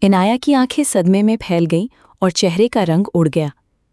इनाया की आंखें सदमे में फैल गईं और चेहरे का रंग उड़ गया।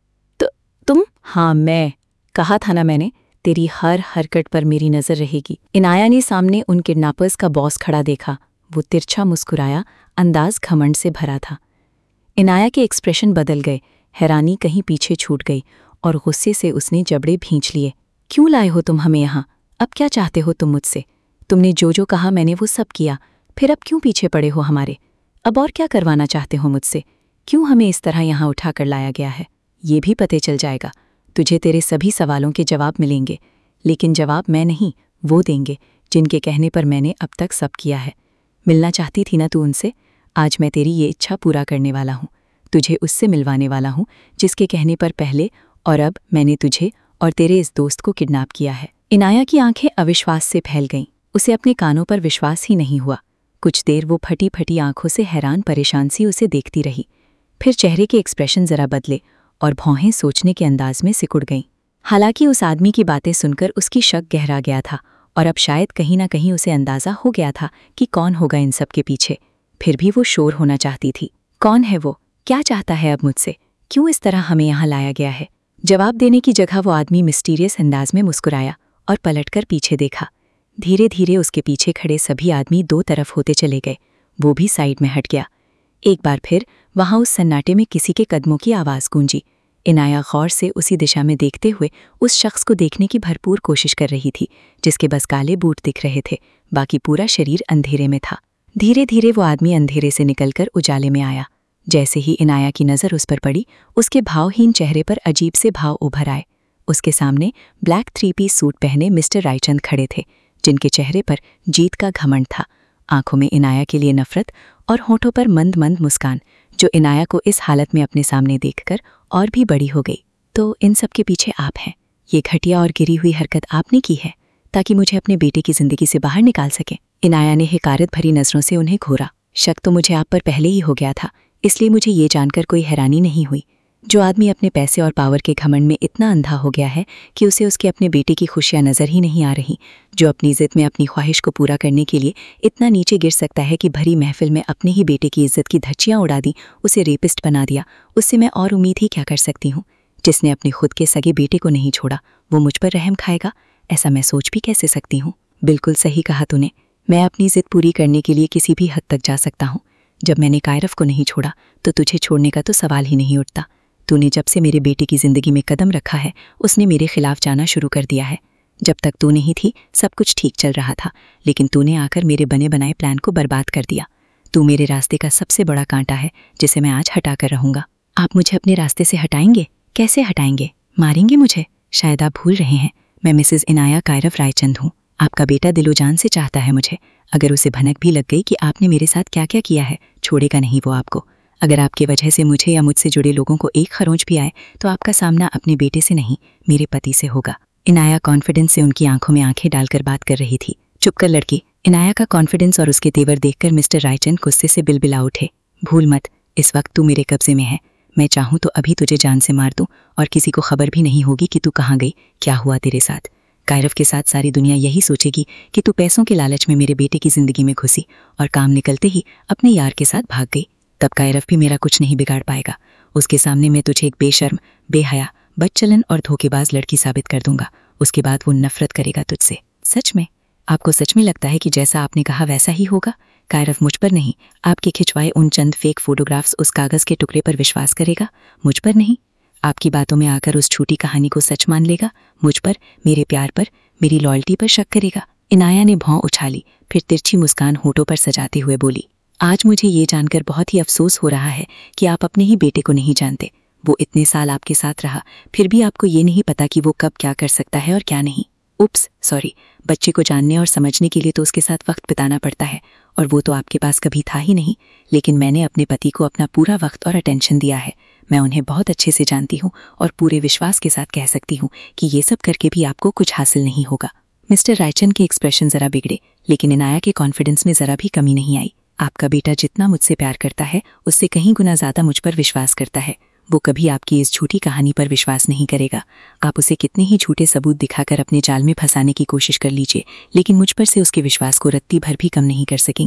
तुम? हाँ मैं। कहा था ना मैंने, तेरी हर हरकत पर मेरी नज़र रहेगी। इनाया ने सामने उन किडनैपर्स का बॉस खड़ा देखा। वो तिरछा मुस्कुराया, अंदाज घमंड से भरा था। इनाया के एक्सप्रेशन बदल गए, हैरानी कहीं पीछे छूट गई और गुस्से से उसने जबड़े भींच लिए। क्यों लाए हो तुम हमें यहाँ? अब क्या चाहते हो तुम मुझसे? तुमने जो जो कहा मैंने वो सब किया, फिर अब क्यों पीछे पड़े हो हमारे? अब और क्या करवाना चाहते हो मुझसे? क्यों हमें इस तरह यहाँ उठा कर लाया गया है? ये भी पते चल जाएगा, तुझे तेरे सभी सवालों के जवाब मिलेंगे, लेकिन जवाब मैं नहीं, वो देंगे जिनके कहने पर मैंने अब तक सब किया है। मिलना चाहती थी ना तू उनसे? आज मैं तेरी ये इच्छा पूरा करने वाला हूँ। तुझे उससे मिलवाने वाला हूँ जिसके कहने पर पहले और अब मैंने तुझे और तेरे इस दोस्त को किडनैप किया है। इनाया की आंखें अविश्वास से फैल गईं। उसे अपने कानों पर विश्वास ही नहीं हुआ। कुछ देर वो फटी फटी आंखों से हैरान परेशान सी उसे देखती रही। फिर चेहरे के एक्सप्रेशन जरा बदले और भौहें सोचने के अंदाज में सिकुड़ गईं। हालांकि उस आदमी की बातें सुनकर उसकी शक गहरा गया था और अब शायद कहीं ना कहीं उसे अंदाजा हो गया था कि कौन होगा इन सब के पीछे। फिर भी वो श्योर होना चाहती थी। कौन है वो? क्या चाहता है अब मुझसे? क्यों इस तरह हमें यहाँ लाया गया है? जवाब देने की जगह वो आदमी मिस्टीरियस अंदाज में मुस्कुराया और पलटकर पीछे देखा। धीरे धीरे उसके पीछे खड़े सभी आदमी दो तरफ होते चले गए। वो भी साइड में हट गया। एक बार फिर वहां उस सन्नाटे में किसी के कदमों की आवाज़ गूंजी। इनाया गौर से उसी दिशा में देखते हुए उस शख्स को देखने की भरपूर कोशिश कर रही थी जिसके बस काले बूट दिख रहे थे, बाकी पूरा शरीर अंधेरे में था। धीरे धीरे वो आदमी अंधेरे से निकलकर उजाले में आया। जैसे ही इनाया की नज़र उस पर पड़ी, उसके भावहीन चेहरे पर अजीब से भाव उभर आए। उसके सामने ब्लैक 3-पीस सूट पहने मिस्टर रायचंद खड़े थे, जिनके चेहरे पर जीत का घमंड था। आंखों में इनाया के लिए नफरत और होठों पर मंद मंद मुस्कान, जो इनाया को इस हालत में अपने सामने देखकर और भी बड़ी हो गई। तो इन सब के पीछे आप हैं? ये घटिया और गिरी हुई हरकत आपने की है ताकि मुझे अपने बेटे की जिंदगी से बाहर निकाल सके? इनाया ने हिकारत भरी नजरों से उन्हें घूरा। शक तो मुझे आप पर पहले ही हो गया था, इसलिए मुझे ये जानकर कोई हैरानी नहीं हुई। जो आदमी अपने पैसे और पावर के घमंड में इतना अंधा हो गया है कि उसे उसके अपने बेटे की खुशियां नजर ही नहीं आ रही, जो अपनी जिद में अपनी ख्वाहिश को पूरा करने के लिए इतना नीचे गिर सकता है कि भरी महफिल में अपने ही बेटे की इज्जत की धज्जियां उड़ा दी, उसे रेपिस्ट बना दिया, उससे मैं और उम्मीद ही क्या कर सकती हूँ? जिसने अपने खुद के सगे बेटे को नहीं छोड़ा, वो मुझ पर रहम खाएगा? ऐसा मैं सोच भी कैसे सकती हूँ? बिल्कुल सही कहा तूने। मैं अपनी जिद पूरी करने के लिए किसी भी हद तक जा सकता हूँ। जब मैंने कायरव को नहीं छोड़ा तो तुझे छोड़ने का तो सवाल ही नहीं उठता। तूने जब से मेरे बेटे की जिंदगी में कदम रखा है, उसने मेरे खिलाफ जाना शुरू कर दिया है। जब तक तू नहीं थी सब कुछ ठीक चल रहा था, लेकिन तूने आकर मेरे बने बनाए प्लान को बर्बाद कर दिया। तू मेरे रास्ते का सबसे बड़ा कांटा है जिसे मैं आज हटा कर रहूंगा। आप मुझे अपने रास्ते से हटाएंगे? कैसे हटाएंगे? मारेंगे मुझे? शायद आप भूल रहे हैं, मैं मिसेज इनाया कायरव रायचंद हूँ। आपका बेटा दिलो जान से चाहता है मुझे। अगर उसे भनक भी लग गई कि आपने मेरे साथ क्या क्या किया है, छोड़ेगा नहीं वो आपको। अगर आपके वजह से मुझे या मुझसे जुड़े लोगों को एक खरोंच भी आए तो आपका सामना अपने बेटे से नहीं, मेरे पति से होगा। इनाया कॉन्फिडेंस से उनकी आंखों में आंखें डालकर बात कर रही थी। चुप कर लड़की। इनाया का कॉन्फिडेंस और उसके तेवर देखकर मिस्टर रायचंद गुस्से से बिलबिला उठे। भूल मत, इस वक्त तू मेरे कब्जे में है। मैं चाहूँ तो अभी तुझे जान से मार दूं और किसी को खबर भी नहीं होगी कि तू कहाँ गई, क्या हुआ तेरे साथ। कायरव के साथ सारी दुनिया यही सोचेगी कि तू पैसों के लालच में मेरे बेटे की जिंदगी में घुसी और काम निकलते ही अपने यार के साथ भाग गई। तब कायरव भी मेरा कुछ नहीं बिगाड़ पाएगा। उसके सामने मैं तुझे एक बेशर्म, बेहया, बदचलन और धोखेबाज लड़की साबित कर दूंगा। उसके बाद वो नफरत करेगा तुझसे। सच में? आपको सच में लगता है कि जैसा आपने कहा वैसा ही होगा? कायरव मुझ पर नहीं, आपके खिंचवाए उन चंद फेक फोटोग्राफ्स उस कागज के टुकड़े पर विश्वास करेगा? मुझ पर नहीं, आपकी बातों में आकर उस झूठी कहानी को सच मान लेगा? मुझ पर, मेरे प्यार पर, मेरी लॉयल्टी पर शक करेगा? इनाया ने भौं उछाली, फिर तिरछी मुस्कान होठों पर सजाते हुए बोली, आज मुझे ये जानकर बहुत ही अफसोस हो रहा है कि आप अपने ही बेटे को नहीं जानते। वो इतने साल आपके साथ रहा, फिर भी आपको ये नहीं पता कि वो कब क्या कर सकता है और क्या नहीं। Oops, sorry. बच्चे को जानने और समझने के लिए तो उसके साथ वक्त बिताना पड़ता है, और वो तो आपके पास कभी था ही नहीं। लेकिन मैंने अपने पति को अपना पूरा वक्त और अटेंशन दिया है। मैं उन्हें बहुत अच्छे से जानती हूँ और पूरे विश्वास के साथ कह सकती हूँ कि ये सब करके भी आपको कुछ हासिल नहीं होगा। मिस्टर रायचंद के एक्सप्रेशन जरा बिगड़े, लेकिन इनाया के कॉन्फिडेंस में जरा भी कमी नहीं आई। आपका बेटा जितना मुझसे प्यार करता है, उससे कहीं गुना ज्यादा मुझ पर विश्वास करता है। वो कभी आपकी इस झूठी कहानी पर विश्वास नहीं करेगा। आप उसे कितने ही झूठे सबूत दिखाकर अपने जाल में फंसाने की कोशिश कर लीजिए, लेकिन मुझ पर से उसके विश्वास को रत्ती भर भी कम नहीं कर सकेंगे।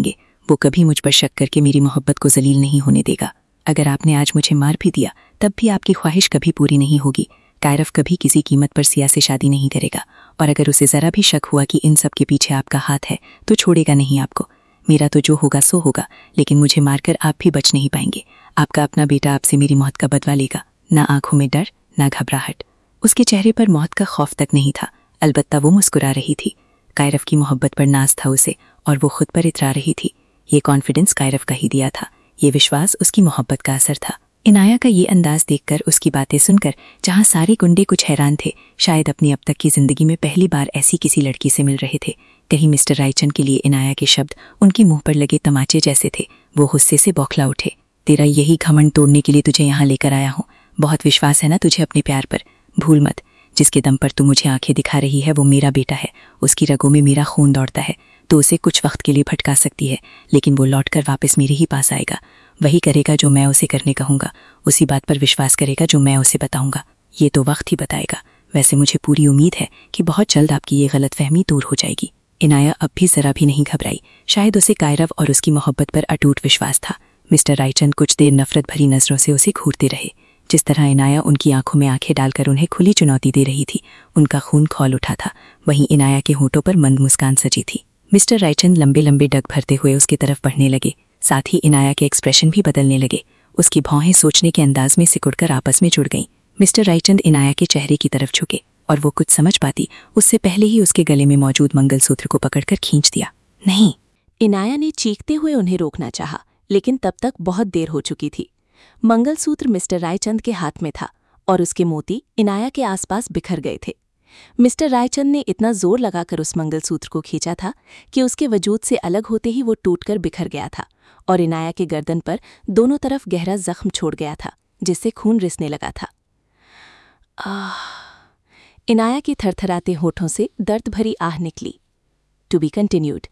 वो कभी मुझ पर शक करके मेरी मोहब्बत को जलील नहीं होने देगा। अगर आपने आज मुझे मार भी दिया तब भी आपकी ख्वाहिश कभी पूरी नहीं होगी। कायरव कभी किसी कीमत पर सिया से शादी नहीं करेगा, और अगर उसे ज़रा भी शक हुआ कि इन सब के पीछे आपका हाथ है तो छोड़ेगा नहीं आपको। मेरा तो जो होगा सो होगा, लेकिन मुझे मारकर आप भी बच नहीं पाएंगे। आपका अपना बेटा आपसे मेरी मौत का बदला लेगा। ना आंखों में डर, ना घबराहट। उसके चेहरे पर मौत का खौफ तक नहीं था, अलबत्ता वो मुस्कुरा रही थी। कायरव की मोहब्बत पर नाज था उसे, और वो खुद पर इतरा रही थी। ये कॉन्फिडेंस कायरव का ही दिया था, ये विश्वास उसकी मोहब्बत का असर था। इनाया का ये अंदाज देखकर, उसकी बातें सुनकर, जहां सारे गुंडे कुछ हैरान थे, शायद अपनी अब तक की जिंदगी में पहली बार ऐसी किसी लड़की से मिल रहे थे। कहीं मिस्टर रायचंद के लिए इनाया के शब्द उनके मुंह पर लगे तमाचे जैसे थे। वो गुस्से से बौखला उठे। तेरा यही घमंड तोड़ने के लिए तुझे यहाँ लेकर आया हूँ। बहुत विश्वास है ना तुझे अपने प्यार पर। भूल मत, जिसके दम पर तू मुझे आंखें दिखा रही है वो मेरा बेटा है। उसकी रगों में मेरा खून दौड़ता है। तो उसे कुछ वक्त के लिए भटका सकती है, लेकिन वो लौटकर वापस मेरे ही पास आएगा। वही करेगा जो मैं उसे करने कहूँगा, उसी बात पर विश्वास करेगा जो मैं उसे बताऊंगा। ये तो वक्त ही बताएगा। वैसे मुझे पूरी उम्मीद है कि बहुत जल्द आपकी ये गलतफहमी दूर हो जाएगी। इनाया अब भी जरा भी नहीं घबराई। शायद उसे कायरव और उसकी मोहब्बत पर अटूट विश्वास था। मिस्टर रायचंद कुछ देर नफरत भरी नजरों से उसे घूरते रहे। जिस तरह इनाया उनकी आंखों में आंखें डालकर उन्हें खुली चुनौती दे रही थी, उनका खून खौल उठा था। वहीं इनाया के होठों पर मंद मुस्कान सजी थी। मिस्टर रायचंद लंबे लंबे डग भरते हुए उसकी तरफ बढ़ने लगे। साथ ही इनाया के एक्सप्रेशन भी बदलने लगे। उसकी भौहें सोचने के अंदाज में सिकुड़कर आपस में जुड़ गईं। मिस्टर रायचंद इनाया के चेहरे की तरफ झुके, और वो कुछ समझ पाती उससे पहले ही उसके गले में मौजूद मंगलसूत्र को पकड़कर खींच दिया। नहीं! इनाया ने चीखते हुए उन्हें रोकना चाहा, लेकिन तब तक बहुत देर हो चुकी थी। मंगलसूत्र मिस्टर रायचंद के हाथ में था, और उसके मोती इनाया के आसपास बिखर गए थे। मिस्टर रायचंद ने इतना जोर लगाकर उस मंगलसूत्र को खींचा था कि उसके वजूद से अलग होते ही वो टूटकर बिखर गया था, और इनाया के गर्दन पर दोनों तरफ गहरा जख्म छोड़ गया था, जिससे खून रिसने लगा था। इनाया के थरथराते होठों से दर्द भरी आह निकली। To be continued.